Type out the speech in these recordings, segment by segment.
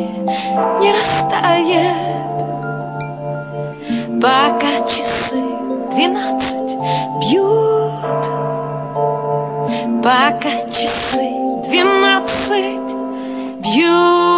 не растает, пока часы 12 бьют, пока часы 12 бьют.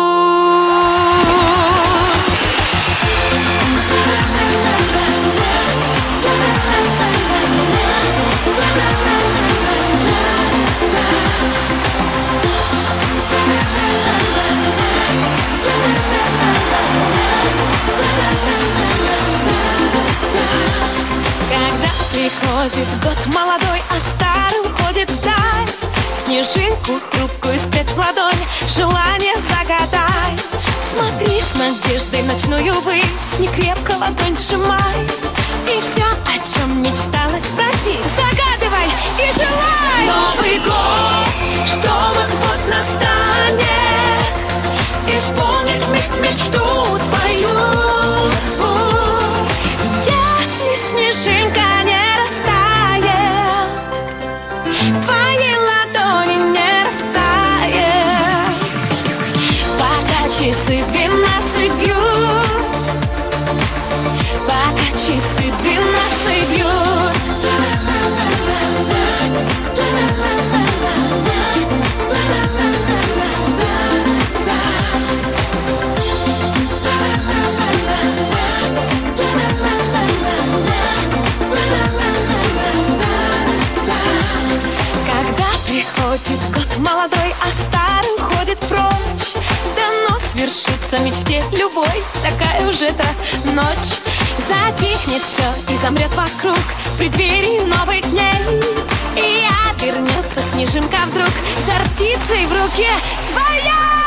Приходит год молодой, а старый уходит вдаль. Снежинку хрупкую спрячь в ладонь, желание загадай. Смотри с надеждой в ночную высь, не крепко ладонь сжимай. И все, о чем мечталось, проси, загадывай и желай. Новый год, что вот настанет, исполнить мечту твою. Если снежинка часы 12 бьют, пока часы 12 бьют. Когда приходит год молодой, а старый уходит прочь, свершится мечте любой, такая уж это ночь. Затихнет все и замрет вокруг в преддверии новых дней. И обернется снежинка вдруг жар птицей в руке твоя.